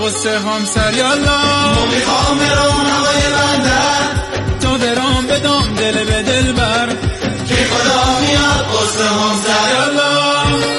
قصه همسر یالا میخوام برام هوای بندر تا درام بدم دل به دل بر که خدا میاد قصه همسر یالا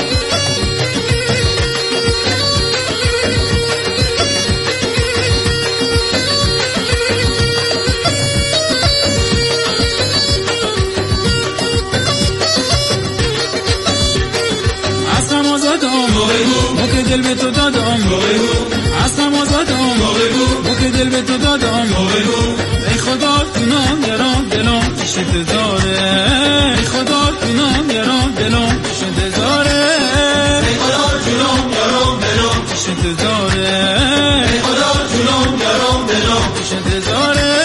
مو که دل به تو دادم اصلا آزادم مو که دل به تو دادم ای خدا کنم یارم دلم شده داره ای خدا کنم یارم دلم شده داره ای خدا جونم یارم دلم شده داره ای خدا جونم یارم دلم شده داره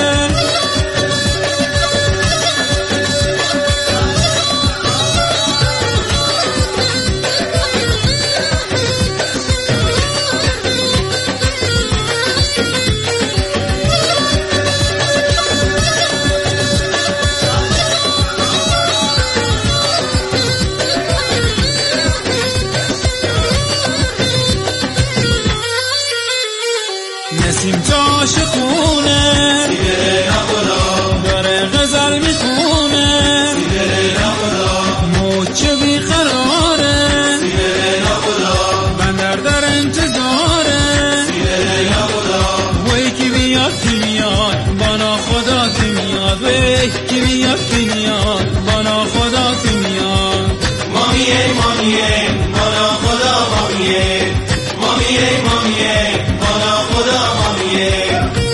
نسیم جاش خونه سیگره نخدا داره غزل میخونه سیگره نخدا موچه بیقراره سیگره نخدا بندر در انتظاره سیگره نخدا وی کی بیاد بانا خدا کی میاد وی کی بیاد بانا خدا کی میاد مامیه مامیه بانا خدا مامیه مامیه مامیه بانا خدا مامیه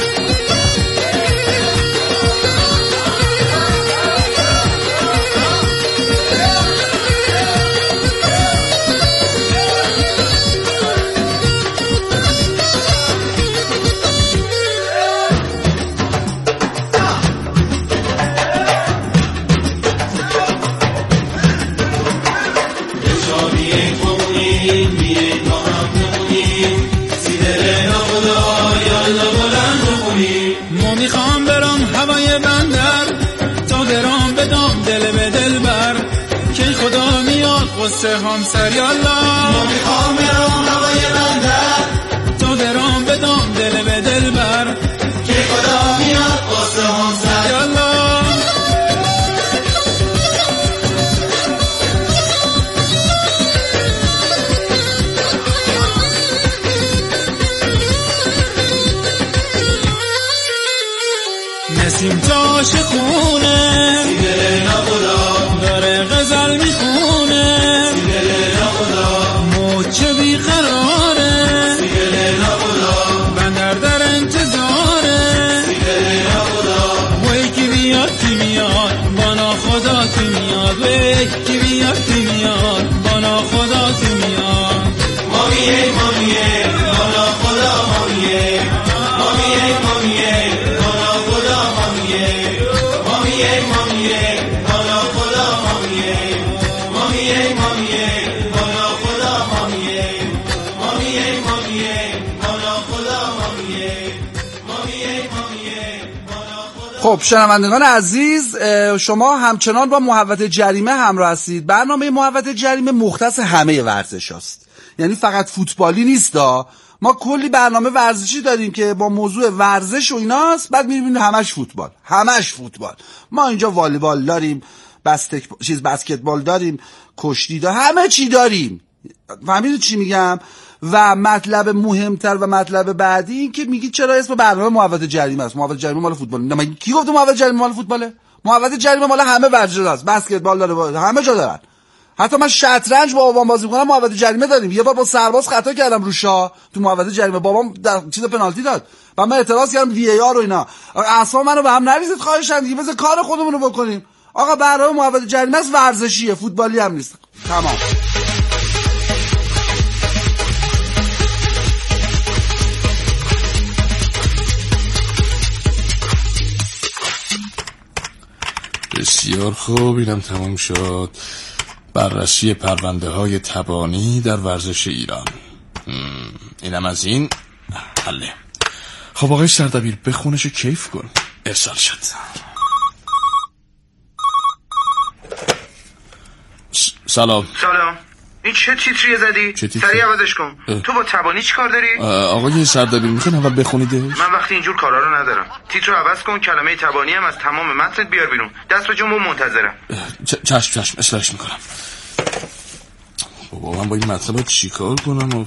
ما میخوام برام هوای بندر تا درام بدم دل به دل بر که خدا میاد قصه همسر یالا ما میخوام برام هوای بندر تا درام بدم دل به دل بر که خدا میاد قصه همسر یالا نسیم جاش خونه سیگره نخدا داره غزل میخونه سیگره نخدا موچه بیقراره سیگره نخدا بندر در انتظاره سیگره نخدا وی کی بیاد بانا خدا کی میاد وی کی بیاد بانا خدا کی میاد مامیه مامیه بانا خدا مامیه مامیه مامیه بانا خدا مامیه مامیه مامیه بانا خدا مامیه مامیه مامیه بانا خدا مامیه مامیه مامیه بانا خدا مامیه مامیه مامیه بانا خدا. خب شنوندگان عزیز، شما همچنان با محوطه جریمه همراه هستید. برنامه محوطه جریمه مختص همه ورزش هاست، یعنی فقط فوتبالی نیست ما کلی برنامه ورزشی داریم که با موضوع ورزش و ایناست، بعد می‌بینید همش فوتبال. ما اینجا والیبال داریم، بسکتبال داریم، کشتی داریم، همه چی داریم. فهمیدید چی میگم؟ و مطلب مهمتر و مطلب بعدی این که میگید چرا اسم برنامه محوطه جریمه است. محوطه جریمه مال فوتبال. نه کی گفت محوطه جریمه مال فوتباله؟ محوطه جریمه مال همه ورزش است. بسکتبال داره، همه جا دارن. حتی من شطرنج با بابام بازی می‌کنم، محوطه جریمه داریم. یه بار با سرباز خطا کردم رو شاه تو محوطه جریمه، بابام در چیز پنالتی داد و من اعتراض کردم وی ای آر و اینا. اصلا منو به هم نریزید خواهشاً، دیگه بذار کار خودمون رو بکنیم. آقا برنامه محوطه جریمه است، ورزشیه، فوتبالی هم نیست. تمام. بسیار خوب، اینم تمام شد. بررسی پرونده های تبانی در ورزش ایران. اینم از این حله. خب آقای سردبیر بخونش و کیف کن. ارسال شد. سلام. این چه تیتریه زدی؟ سریع عوضش کن. تو با تبانی چی کار داری؟ آقای سرداری میخواین اول بخونیدش؟ من وقتی اینجور کارا رو ندارم. تیتر رو عوض کن، کلمه تبانی هم از تمام متنت بیار بیرون. دست به جنب و منتظرم. چشم اصلاحش میکنم. بابا من با این مطلب چیکار کنم؟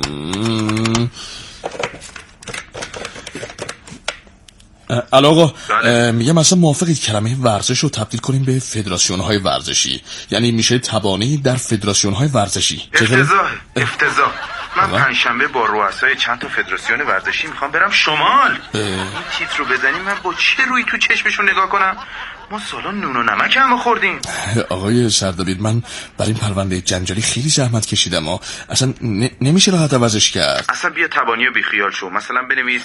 الو آقا، میگم اصلا موافقید کلمه ورزش رو تبدیل کنیم به فدراسیون‌های ورزشی؟ یعنی میشه تبانی در فدراسیون‌های ورزشی. افتضاح. من پنجشنبه با رؤسای چند تا فدراسیون ورزشی میخوام برم شمال. این تیتر رو بزنیم من با چه روی تو چشمشون نگاه کنم؟ ما سالا نون و نمک هم خوردیم. آقای سرداری، من برای این پرونده جنجالی خیلی زحمت کشیدم و اصلا نمیشه راحت عوضش کرد. اصلا بیا تبانی و بیخیال شو. مثلا بنویس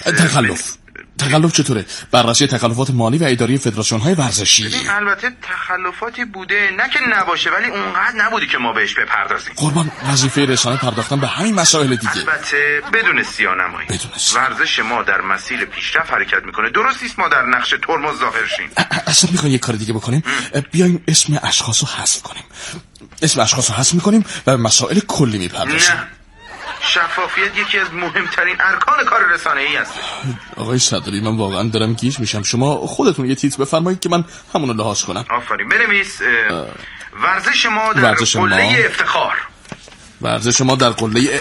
تخلف چطوره؟ بررسی تخلفات مالی و اداری فدراسیون‌های ورزشی. البته تخلفاتی بوده، نه که نباشه، ولی اونقدر نبودی که ما بهش بپردازیم. قربان، وظیفه رسانه پرداختن به همین مسائل دیگه. البته بدون سیاه‌نمایی. ورزش ما در مسیر پیشرفت حرکت میکنه. درست نیست ما در نقش ترمز ظاهر شیم. اصلا میخوایم یه کار دیگه بکنیم؟ بیایم اسم اشخاصو حذف کنیم. اسم اشخاصو حذف میکنیم و به مسائل کلی میپردازیم. نه. شفافیت یکی از مهمترین ارکان کار رسانه‌ای است. آقای صدری، من واقعا دارم گیج میشم. شما خودتون یه تیتر بفرمایید که من همونو لحاظ کنم. آفرین. بنویس ورزش ما در قله افتخار. ورزش ما در قله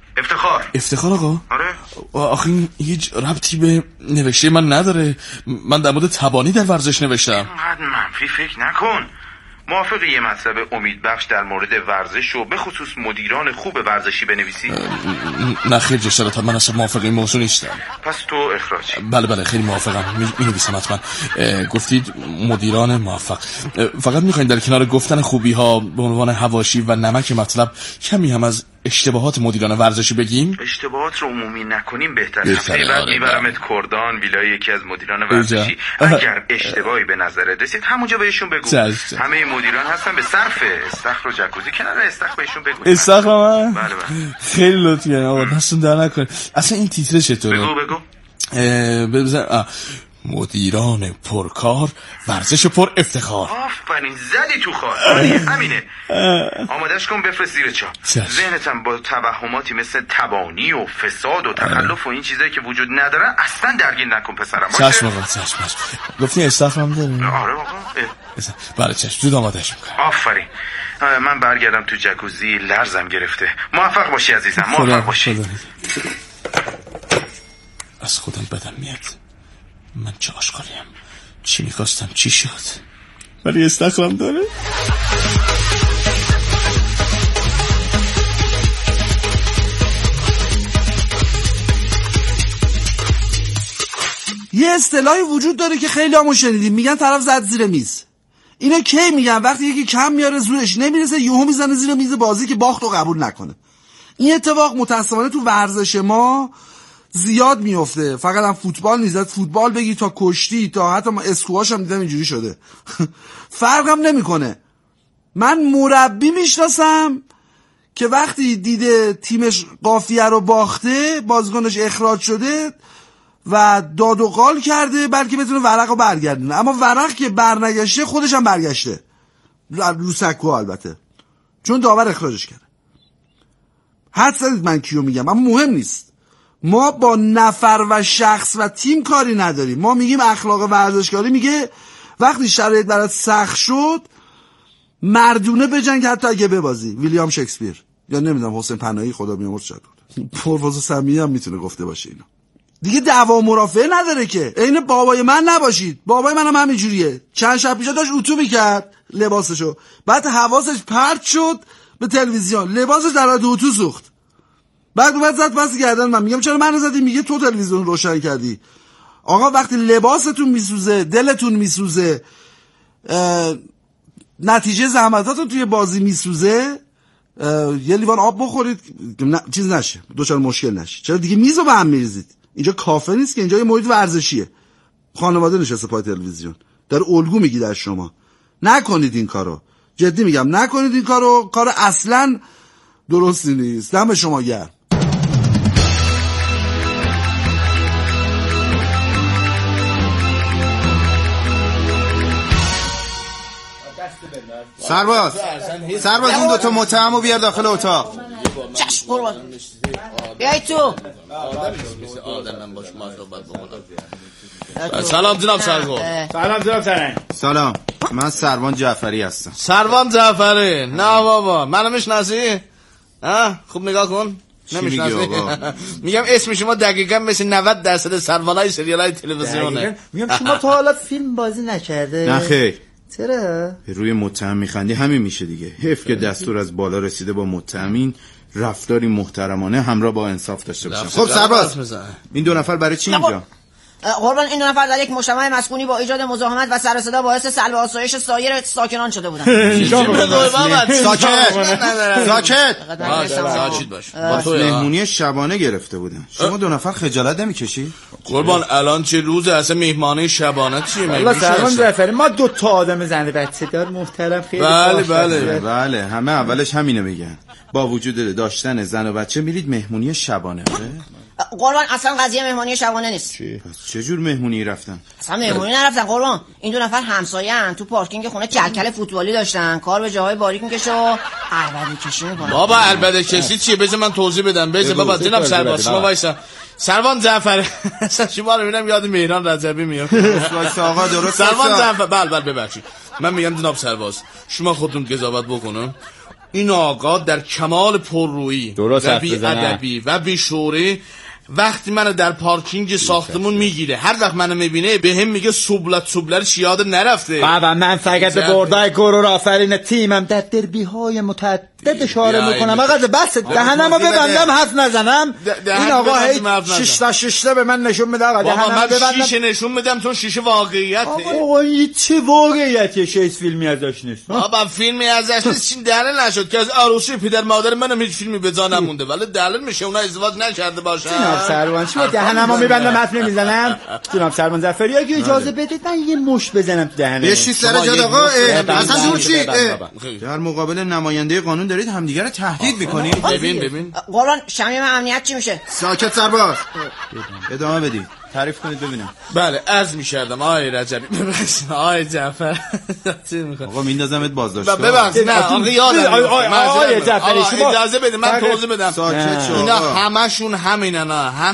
افتخار آقا؟ آره. آخه این هیچ ربطی به نوشته من نداره. من در مورد تبانی در ورزش نوشتم. اینقدر منفی فکر نکن. موافق یه مطلب امیدبخش در مورد ورزش و به خصوص مدیران خوب ورزشی بنویسی؟ نه خیر جسارتا، من اصلا موافق این موضوع نیستم. پس تو اخراج. بله خیلی موافقم. می نویسم حتما. گفتید مدیران موفق. فقط میخواین در کنار گفتن خوبی ها به عنوان حواشی و نمک مطلب کمی هم از اشتباهات مدیران ورزشی بگیم؟ اشتباهات رو عمومی نکنیم بهتره. هفته بعد میبرمت کردان، ویلای یکی از مدیران ورزشی. اگر اشتباهی به نظرت رسید همونجا بهشون بگو. همه مدیران هستن به صرف استخر و جکوزی کنار استخر بهشون بگو. استخر من؟ بله. خیلی لطفی آقا، دستون در نکنه. اصلا این تیتر چطوره؟ بگو. ببینم. مدیران پرکار، ورزش پر افتخار. آفرین، زدی تو خار. همینه. آمادش کن بفرست زیر چاپ. ذهنتم با توهماتی مثل تبانی و فساد و تخلف و این چیزایی که وجود نداره اصلا درگیر نکن پسرم. چشم آقا، چشم. گفتی استخرام داری؟ آره آقا. بله چشم، زود آمادش میکنم. آفرین. من برگردم تو جکوزی، لرزم گرفته. موفق باشی عزیزم، موفق باشی. از خودم بدم میاد. من چه آشقالیم، چی میخواستم چی شد، ولی استخرام داره. یه اصطلاحی وجود داره که خیلی همون شنیدیم، میگن طرف زد زیر میز. اینا کی میگن؟ وقتی یکی کم میاره زورش نمیرسه یهو میزنه زیر میز بازی که باخت رو قبول نکنه. این اتفاق متاسفانه تو ورزش ما زیاد میفته. فقط هم فوتبال نیست، فوتبال بگی تا کشتی تا حتی اسکواش هم دیدم اینجوری شده. فرق هم نمیکنه. من مربی میشناسم که وقتی دیده تیمش قافیه رو باخته، بازیکنش اخراج شده و داد و قال کرده بلکه بتونه ورق رو برگردونه، اما ورق که برنگشته خودش هم برگشته رو سکو، البته چون داور اخراجش کرده. حد زدید من کیو میگم، اما مهم نیست. ما با نفر و شخص و تیم کاری نداریم. ما میگیم اخلاق ورزشکاری میگه وقتی شرایط برات سخت شد مردونه بجنگ حتی اگه ببازی. ویلیام شکسپیر یا نمیدونم حسین پناهی خدا بیامرز شد. پروفسور سمیه هم میتونه گفته باشه اینو. دیگه دعوا مرافعه نداره که. عین بابای من نباشید. بابای منم همینجوریه. چند شب پیش داشت اتو میکرد لباسشو، بعد حواسش پرت شد به تلویزیون، لباسش در حد اتو سوخت. بعد اومد زد پس گردن من. میگم چرا منو زدی؟ میگه تو تلویزیون روشن کردی. آقا وقتی لباستون میسوزه، دلتون میسوزه، نتیجه زحمتاتون توی بازی میسوزه، یه لیوان آب بخورید چیز نشه، دوچار مشکل نشه. چرا دیگه میزو به هم میریزید؟ اینجا کافه نیست که، اینجا یه محیط ورزشیه. خانواده نشسته پای تلویزیون در الگو میگید از شما. نکنید این کارو، جدی میگم نکنید این کارو. کار اصلا درستی نیست. دم شما گرم. سرباز این دوتا متهمو بیار داخل اتاق. چشم قربان. بیای تو. آدم باش ما صحبت بکنم. سلام جناب سرگل. سلام جناب سرنگ. سلام، من سروان جعفری هستم. سروان جعفری؟ نه بابا منو میشناسی؟ خوب نگاه کن. نمیشناسی؟ میگم اسم شما دقیقا مثل 90% سروانای سریالای تلویزیونه. میگم شما تا حالا فیلم بازی نکرده؟ نه خیر. چرا؟ روی متهم میخندی، همین میشه دیگه. حیف که دستور از بالا رسیده با متهمین رفتاری محترمانه همراه با انصاف داشته باشن. خب سرباز، این 2 نفر برای چی اینجا؟ قربان این 2 نفر در یک مجتمع مسکونی با ایجاد مزاحمت و سر و صدا باعث سلب آسایش سایر ساکنان شده بودند. ساکت باش. مهمونی شبانه گرفته بودن. شما 2 نفر خجالت نمیکشید؟ قربان الان چه روزه اصلا مهمانی شبانه چیه؟ والله سروان جعفری ما 2 تا آدم زنده بچه دار محترم خیلی بله همه اولش همینو میگن. با وجود داشتن زن و بچه میرید مهمونی شبانه؟ قربان اصلا قضیه مهمانی شبانه نیست. پس چه جور مهمونی رفتن؟ اصلا مهمونی نرفتن قربان. این 2 نفر همسایه‌ان، تو پارکینگ خونه کلکل فوتبالی داشتن، کار به جاهای باریک میکشه و عربده کشی میکنن. بابا عربده کشی چیه؟ بذار من توضیح بدم. بابا جناب سرباز شما وایسا. سروان جعفری اصلا شما رو میبینم یاد مهران رجبی میاد. آقا درست. سروان جعفری بله ببخشید. من میگم جناب سرباز شما خودتون قضاوت بکنن. این آقا در کمال پررویی و بی‌ادبی و بیشوری وقتی منو در پارکینگ ساختمون میگیره، هر وقت منو میبینه به هم میگه سوبلت یاد نرفته. بابا من فقط بردای گرور آفرین تیمم در دربی های متعدد اشاره میکنم. آقا بس دهنمو ببندم حرف نزنم. این آقا هی شیشه به من نشون میده. آقا دهنمو ببندم. شیشه نشون میدم تو شیشه واقعیته. آقا این چه واقعیتیه؟ شیش فیلمی ازش نیست. بابا فیلمی ازش نیست چین دلیل نشد که از عروسی پدر مادر منم هیچ فیلمی به جا نمونده، ولی دلیل میشه اونا ازدواج نکرده باشن. جناب سروان شما دهنمو میبندم حرف نمیزنم. جناب سروان جعفری اگه اجازه بدید من یه مش بزنم تو دهنه. یه چیز سر جاد آقا. اصلا دور چی؟ در مقابل نماینده قانون دارید همدیگه رو تهدید میکنید. ببین قربان شمیم امنیت چی میشه؟ ساکت سرباز. ادامه بدید. تعریف کنید ببینم. بله عرض می‌کردم آقای رجبی. ببخشید آقای جعفر. آقا میندازمت بازداشتگاه. ببخشید نه آقا یادم. آقای جعفری شما اجازه بده من توضیح بدم. ساکت شو. اینا همشون همینن.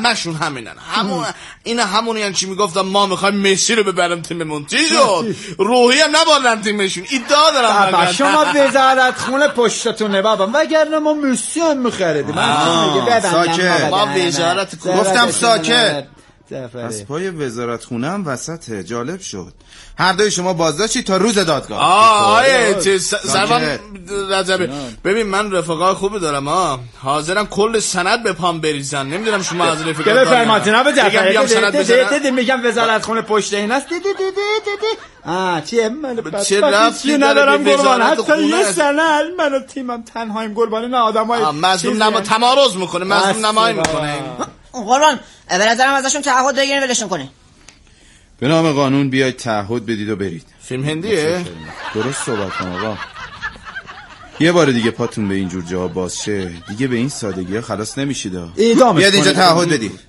اینا همونی ان چی میگفتم ما می‌خوایم مسی رو ببرم تیممون. چی شد؟ روحی هم نبردن تیمشون. ادعا دارم. بابا شما وزارت خونه پشتتونه بابا. وگرنه ما مسی هم می‌خریدیم. من میگه بدن. ساکت. ما وزارت گفتم ساکت. از پای وزارت خونه هم وسطه. جالب شد. هر دوی شما بازداشتی تا روز دادگاه. آیه سروان رجبی ببین من رفقای خوبی دارم حاضرم کل سند به پام بریزن. نمیدونم شما از رفقا بفرمایید جناب جعفری. دیدی میگم وزارت خونه پشت این است. دیدی چیه من چه رفتی ندارم قربان. حتی یه سند من تیمم تنهایم قربان. نه آدمای مظلوم تمارض میکنه مظلوم نمایی میکنه. قربان به نظرم ازشون تعهد بگیرین ولشون کنین. به نام قانون بیاید تعهد بدید و برید. فیلم هندیه؟ درست صحبت کن آقا. یه بار دیگه پاتون به اینجور جاها باز شه دیگه به این سادگی ها خلاص نمیشید. بیاید اینجا تعهد بدید.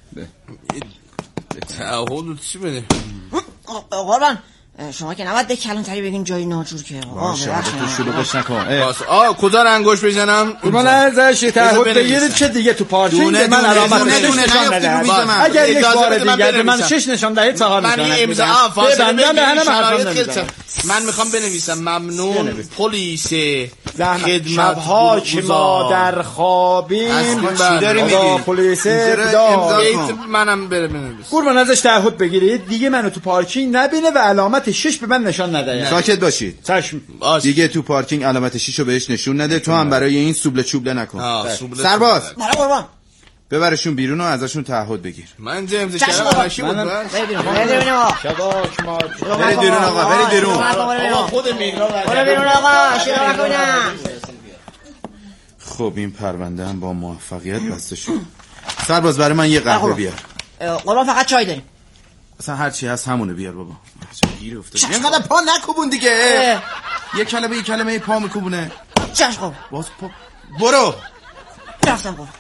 تعهد چی بده؟ قربان شما که نباید به کلانتری بگین جایی ناجور که. باشه تو شلوغش نکن. کجا رو انگوش بزنم؟ قربان ازش تعهد بگیرید که دیگه تو پارکینگ من علامت نشون ندم. اگر یک بار دیگه من 6 نشان دهید 4 نشان. من امضا من میخوام بنویسم ممنون پلیس شبها که ما در خوابیم پلیس منم بنویسم. قربان ازش تعهد بگیرید دیگه منو تو پارکینگ نبینه و علامت 6 به من نشان نده. ساکت باشید. دیگه تو پارکینگ علامت 6 رو بهش نشون نده. تو هم برای این سوبله چوبله نکن. سرباز ببرشون بیرون و ازشون تعهد بگیر. من جیمز کردم ماشی بود. برید بیرون آقا. برید بیرون. خود مهران بیرون آقا. شروع کنم. خب این پرونده هم با موفقیت بسته شد. سرباز برای من یه قهوه بیار. قربان فقط چای داریم. اصلا هر چی هست همونه بیار بابا. گیر افتاد. اینقدر پا نکوبون دیگه. یه کلمه پا میکوبونه. چشم باز پا. برو. رفتم برو.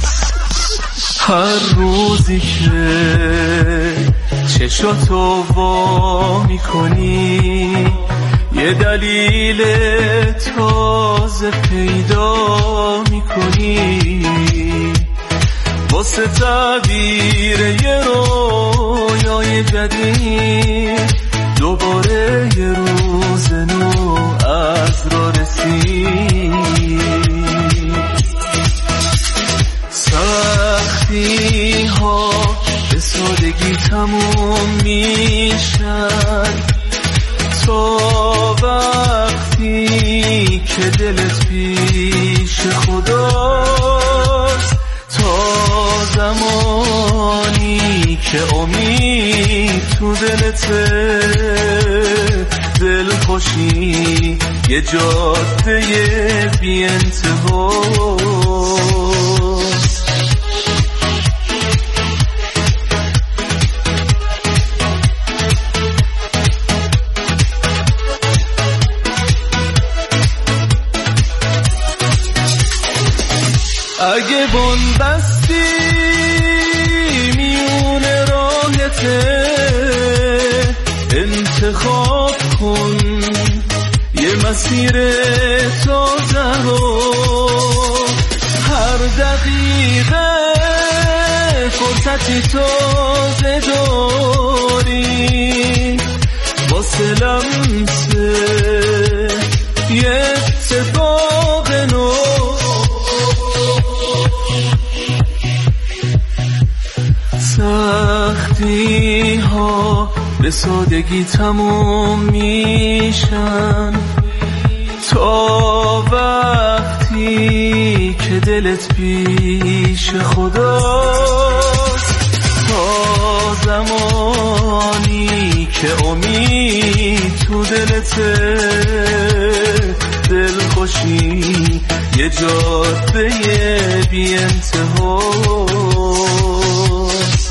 هر روزی که چشاتو وا میکنی یه دلیل تازه پیدا میکنی واسه تعبیر یه رویای جدید دوباره یه روز نو از را رسید سختی ها به سادگی تموم میشن تا وقتی که دلت پیش خداست تا زمانی که امید تو دلته دل خوشی یه جاده بی انتهاست اگه بندستی میون راهته انتخاب کن یه مسیر تازه رو هر دقیقه فرصتی تازه داری واسه لمسه یه اتفاق نو سختی ها به سادگی تموم میشن تا وقتی که دلت پیش خداست تا زمانی که امید تو دلته دل خوشی یه جاده بی انتهاست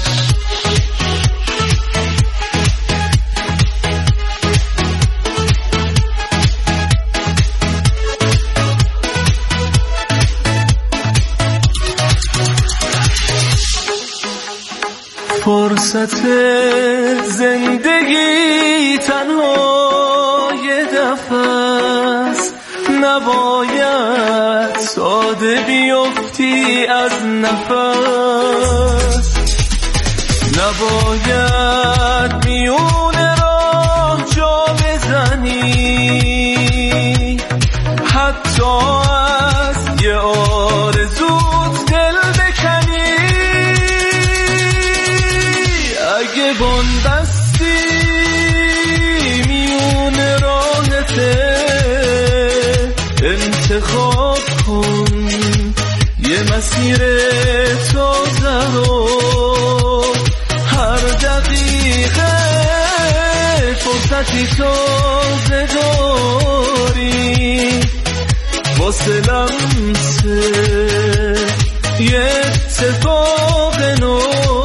فرصت زندگی تنها یه دفعه است نباید ساده بیفتی از نفس نباید میون راه جا بزنی حتی از یه آرزوت دل بکنی اگه بندستی میون راهته انتخاب کن یه مسیر تازه رو هر دقیقه فرصتی تازه داری واسه لمسه یه اتفاق نو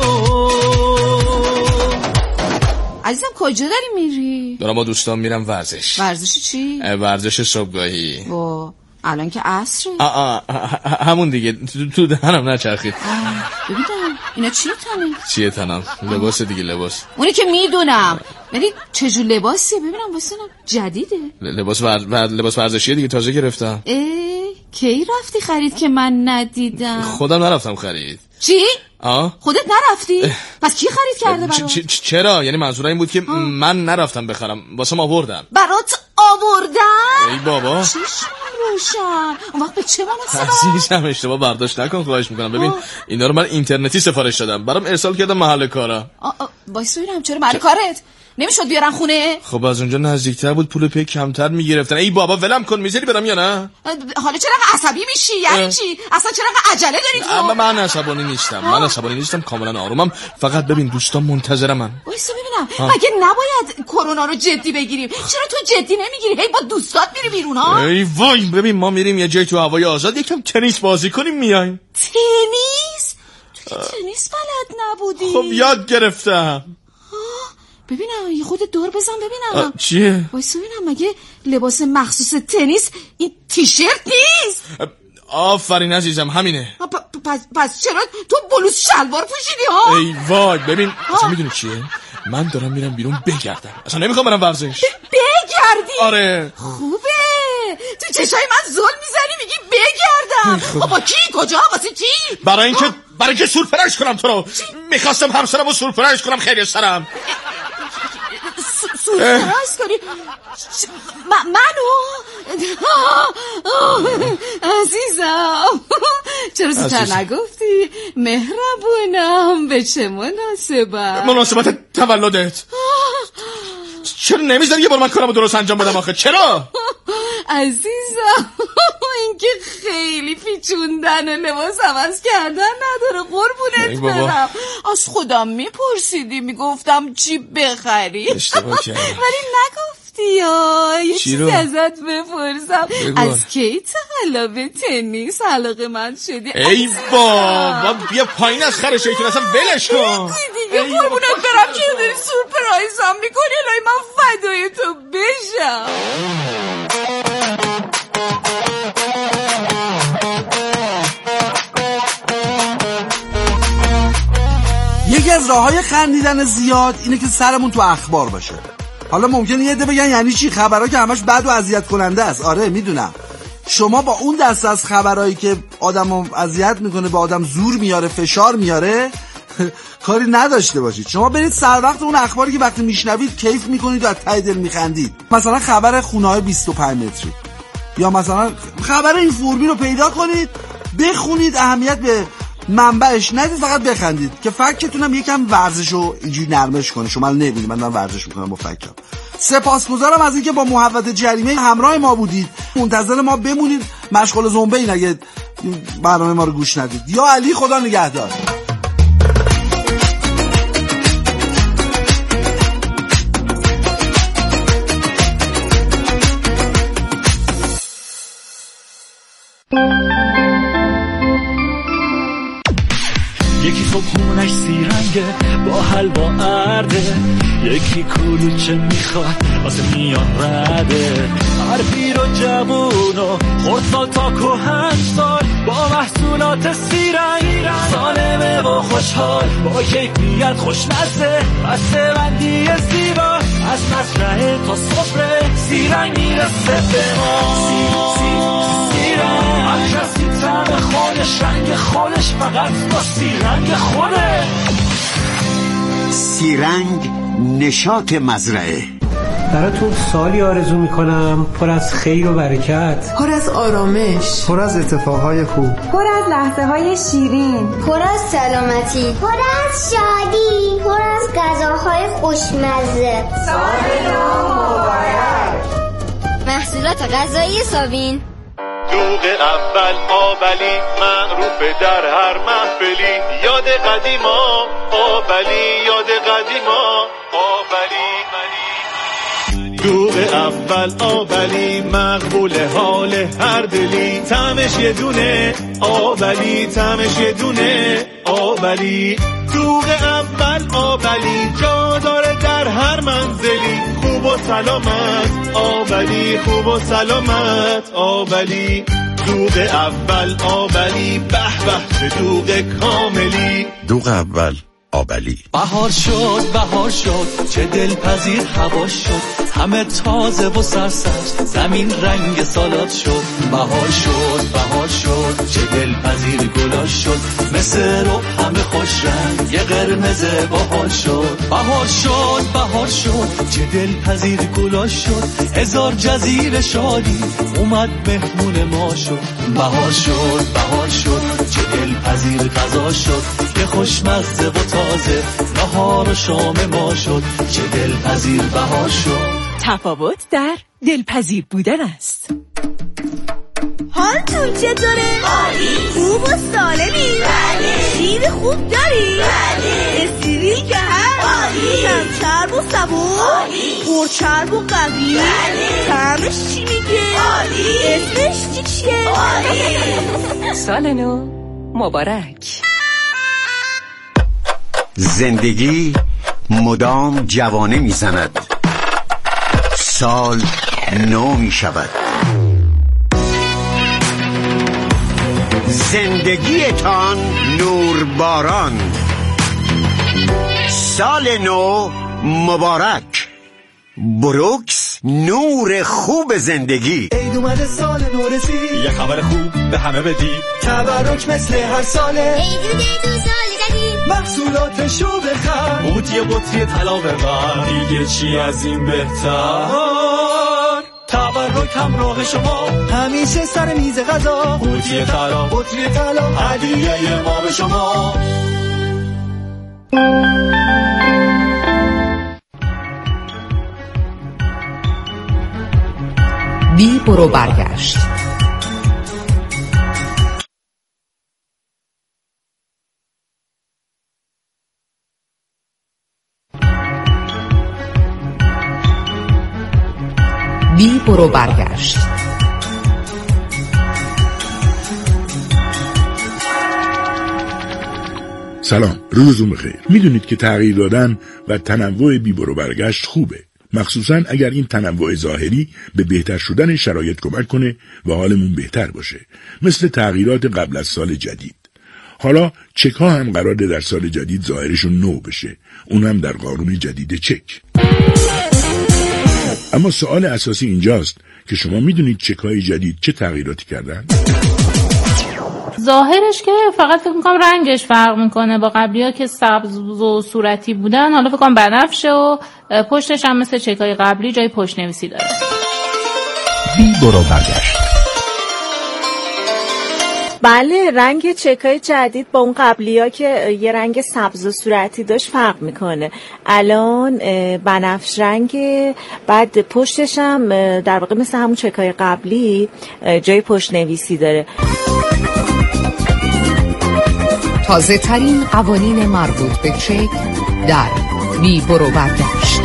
عزیزم کجا داری میری؟ دارم با دوستان میرم ورزش. ورزش چی؟ ورزش صبحگاهی. الان که عصره. همون دیگه تو دهنم نچرخید. ببینم اینا چیه تنه؟ چیه تنم؟ لباس دیگه لباس. اونی که میدونم. ولی چجور لباسیه؟ ببینم واسه جدیده. لباس ورزشیه دیگه تازه گرفتم. کی رفتی خرید که من ندیدم؟ خودم نرفتم خرید. چی؟ خودت نرفتی؟ پس کی خرید کرده برات؟ چرا؟ یعنی منظورم این بود که من نرفتم بخرم واسم آوردن. برات آوردن؟ ای بابا چشم روشن. اون وقت به چه مناسبت؟ عزیزم اشتباه برداشت نکن خواهش میکنم. ببین اینا رو من اینترنتی سفارش دادم برام ارسال کردم محل کارا. وایس ببینم چرا محل کارت نمیشد بیارن خونه؟ خب از اونجا نزدیکتر بود پول پی کمتر میگرفتن. ای بابا ولم کن میذاری برام یا نه؟ حالا چرا عصبی میشی؟ یعنی چی؟ اصلا چرا عجله داری تو؟ اما من عصبانی نیستم کاملا آرومم. فقط ببین دوستان منتظرم من. وایس ببینم مگه نباید کرونا رو جدی بگیریم؟ چرا تو جدی نمیگیری؟ هی با دوستات میری بیرون ها؟ ای وای ببین ما میریم یه جای تو هوای آزاد یکم تنیس بازی کنیم میایم. تنیس؟ تو که تنیس بلد نبودی. خب یاد گرفتم. ببینم یه خود دور بزن ببینم. چیه؟ وایسا ببینم مگه لباس مخصوص تنیس این تیشرت نیست؟ آفرین عزیزم همینه. پس چرا تو بلوز شلوار پوشیدی ها؟ ای وای ببین اصلا میدونی چیه؟ من دارم میرم بیرون بگردم. اصلا نمیخوام برم ورزش. بگردی؟ کردی؟ آره. خوبه، تو چشای من زل میزنی میگی بگردم. با کی؟ کجا؟ واسه چی؟ برای اینکه سورپرایز کنم تو رو. میخواستم همسرم رو سورپرایز کنم خیلی سرم. سورپرایز کنی؟ منو؟ عزیزم چرا زودتر نگفتی؟ مهربونم، به چه مناسبت؟ مناسبت تولدت. چرا نمیذاری یه بار من کارمو درست انجام بدم آخه؟ چرا؟ عزیزم این که خیلی پیچوندن و لباس عوض کردن نداره، قربونت برم. از خودم میپرسیدی میگفتم چی بخری. اشتباه کردم ولی نگفتی. یه چیزی ازت بپرسم، از کی تا حالا به تنیس علاقه من شدی؟ ای بابا بیا پایین از خر شیطون، اصلا ولش کن دیگه. قربونت برم که داری سورپرایزم میکنی، الهی من فدای تو بشم. یکی از راههای خندیدن زیاد اینه که سرمون تو اخبار باشه. حالا ممکنه یه عده بگن یعنی چی؟ خبرها که همش بد و اذیت کننده است. آره میدونم. شما با اون دسته از خبرایی که آدمو اذیت میکنه، به آدم زور میاره، فشار میاره کاری نداشته باشید. شما برید سر وقت اون اخباری که وقتی میشنوید کیف میکنید و از ته دل میخندید. مثلا خبر خونه‌های 25 متری یا مثلا خبر این فرمی رو پیدا کنید، بخونید، اهمیت به منبعش ندید، فقط بخندید که فکتونم یکم ورزشو اینجوری نرمش کنه. شما نمیبینید من ورزش میکنم با فکم. سپاسگزارم از اینکه با محوطه جریمه همراه ما بودید. منتظر ما بمونید مشغول زنبه این اگه برنامه ما رو گوش ندید. یا علی خدا نگهدار. یکی صبحونش سیرنگه با حلوا ارده، یکی کلوچه میخواد واسه میان رده. هر پیر و جوون و خردسال تا کهنسال با محصولات سیرنگ سالمه و خوشحال، با کیفیت خوشمزه بسته بندی زیبا. از مزرعه تا سفره سیرنگ میرسه به ما. سیرنگ هر کسی طعم خودش، رنگ خودش، فقط با سیرنگ خوده. سیرنگ نشاط مزرعه. براتون سالی آرزو میکنم پر از خیر و برکت، پر از آرامش، پر از اتفاقهای خوب، پر از لحظه‌های شیرین، پر از سلامتی، پر از شادی، پر از غذاهای خوشمزه. سال نو مبارک. محصولات غذایی سابین. دوغ اول آبلی معروف در هر محفلی، یاد قدیما آبلی، یاد قدیما آبلی. دوغ اول آبلی مقبول حال هر دلی، طعمش یه دونه آبلی، طعمش یه دونه آبلی. دوغ اول آبلی جا داره در هر منزلی، خوب و سلامت آبلی، خوب و سلامت آبلی. دوغ اول آبلی، به به چه دوغ کاملی. دوغ اول آبلی. بهار شد چه دلپذیر هوا شد، همه تازه و سرسبز زمین رنگ سالاد شد. بهار شد چه دلپذیر گلا شد، مثل رو همه خوش رنگ یه قرمز باحال شد. بهار شد چه دلپذیر گلا شد، هزار جزیره شادی اومد مهمون ما شد. بهار شد چه دلپذیر غذا شد، یه خوشمزه و تازه نهار و شام ما شد. چه دلپذیر بهار شد. تفاوت در دلپذیر بودن است. حالتون چطوره؟ عالی. خوب و سالمی؟ بله. شیر خوب داری؟ بله. استریل که هست؟ عالی. کم چرب و صبور؟ عالی. پرچرب و قوی؟ بله. طعمش چی میگه؟ عالی. اسمش چیه؟ عالی. سال نو مبارک. زندگی مدام جوانه میزند، سال نو میشود. زندگیتان نورباران، سال نو مبارک. بروکس نور خوب زندگی. عید اومده سال نورسی، یه خبر خوب به همه بدی. تبرک مثل هر ساله، عید تو سال جدید، محصولاتشو بخر، بطری طلا ببر، دیگه چی از این بهتر. تبرک همراه شما، همیشه سر میز غذا، بطری طلا هدیه ما به شما. بی برو برگشت. بی برو برگشت. سلام، روزتون بخیر. میدونید که تغییر دادن و تنوع بی برو برگشت خوبه، مخصوصا اگر این تنوع ظاهری به بهتر شدن شرایط کمک کنه و حالمون بهتر باشه، مثل تغییرات قبل از سال جدید. حالا چک ها هم قراره در سال جدید ظاهرشون نو بشه، اونم در قانون جدید چک. اما سوال اساسی اینجاست که شما میدونید چک های جدید چه تغییراتی کردن؟ ظاهرش که فقط فکر میکنم رنگش فرق میکنه با قبلی ها که سبز و صورتی بودن، حالا فکر کنم بنفشه و پشتش هم مثل چکای قبلی جای پشت نویسی داره. بی برو برگشت. بله، رنگ چکای جدید با اون قبلی ها که یه رنگ سبز و صورتی داشت فرق میکنه. الان بنفش رنگ، بعد پشتش هم در واقع مثل همون چکای قبلی جای پشت نویسی داره. تازه ترین قوانین مربوط به چک در بی برو برگشت.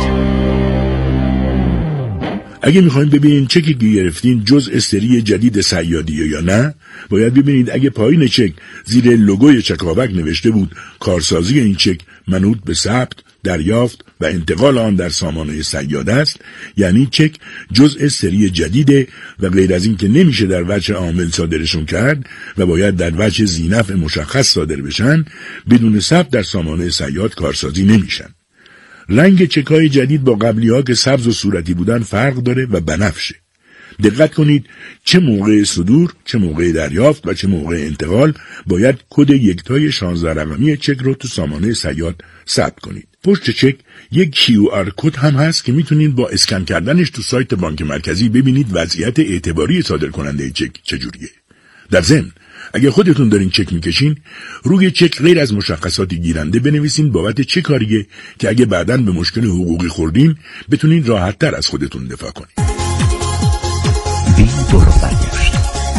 اگه میخواین ببینید چکی که گرفتین جزء سری جدید صیادیه یا نه، باید ببینید اگه پایین چک زیر لوگوی چکاوک نوشته بود کارسازی این چک منوط به ثبت، دریافت و انتقال آن در سامانه صیاد است، یعنی چک جزء سری جدیده و غیر از این که نمیشه در وجه عامل صادرشون کرد و باید در وجه ذینفع مشخص صادر بشن، بدون ثبت در سامانه صیاد کارسازی نمیشن. رنگ چکای جدید با قبلی ها که سبز و صورتی بودن فرق داره و بنفشه. دقت کنید چه موقع صدور، چه موقع دریافت و چه موقع انتقال باید کد یکتای 16 رقمی چک رو تو سامانه صیاد ثبت کنید. پشت چک یک QR کد هم هست که میتونید با اسکن کردنش تو سایت بانک مرکزی ببینید وضعیت اعتباری صادر کننده چک چجوریه. در ضمن اگه خودتون دارین چک میکشین، روی چک غیر از مشخصات گیرنده بنویسین بابت چه کاریه که اگه بعداً به مشکل حقوقی خوردین بتونین راحت‌تر از خودتون دفاع کنین. بی برو برگشت.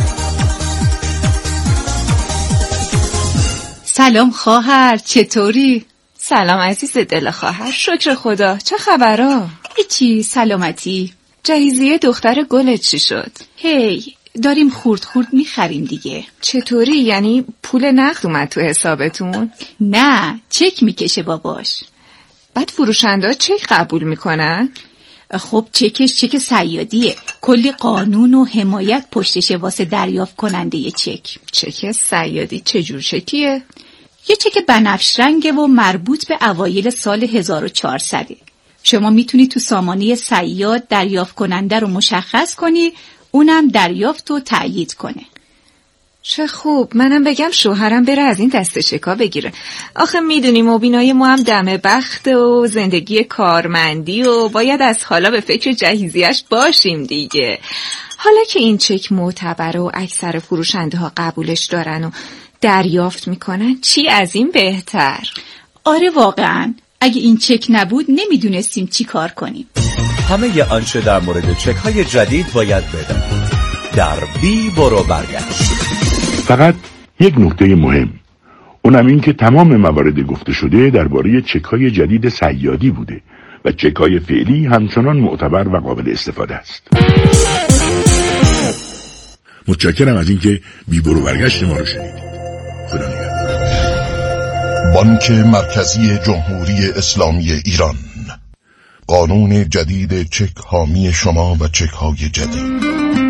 سلام خواهر، چطوری؟ سلام عزیز دل خواهر، شکر خدا. چه خبرها؟ هیچی، سلامتی. جهیزیه دختر گلت چی شد؟ هی، داریم خورد میخریم دیگه. چطوری؟ یعنی پول نقد اومد تو حسابتون؟ نه، چک میکشه باباش. بعد فروشنده چک قبول میکنن؟ خب چکش چک صیادیه، کلی قانون و حمایت پشتشه واسه دریافت کننده چک. چک صیادی چجور چکیه؟ یه چک بنفش رنگه و مربوط به اوایل سال 1400. شما میتونی تو سامانه صیاد دریافت کننده رو مشخص کنی، اونم دریافت و تأیید کنه. چه خوب، منم بگم شوهرم بره از این دست شکا بگیره. آخه میدونی مبینای ما هم دم بخت و زندگی کارمندی و باید از حالا به فکر جهیزیش باشیم دیگه. حالا که این چک معتبره و اکثر فروشنده ها قبولش دارن و دریافت میکنن، چی از این بهتر؟ آره واقعا، اگه این چک نبود نمیدونستیم چی کار کنیم. همه آنچه در مورد چک های جدید باید بدانید در بی برو برگشت. فقط یک نکته مهم، اونم این که تمام موارد گفته شده درباره چک‌های جدید صیادی بوده و چک‌های فعلی همچنان معتبر و قابل استفاده است. متشکرم از اینکه بی برو برگشت ما رو شنیدید. خدا نگهدار. بانک مرکزی جمهوری اسلامی ایران، قانون جدید چک حامی شما و چک‌های جدید.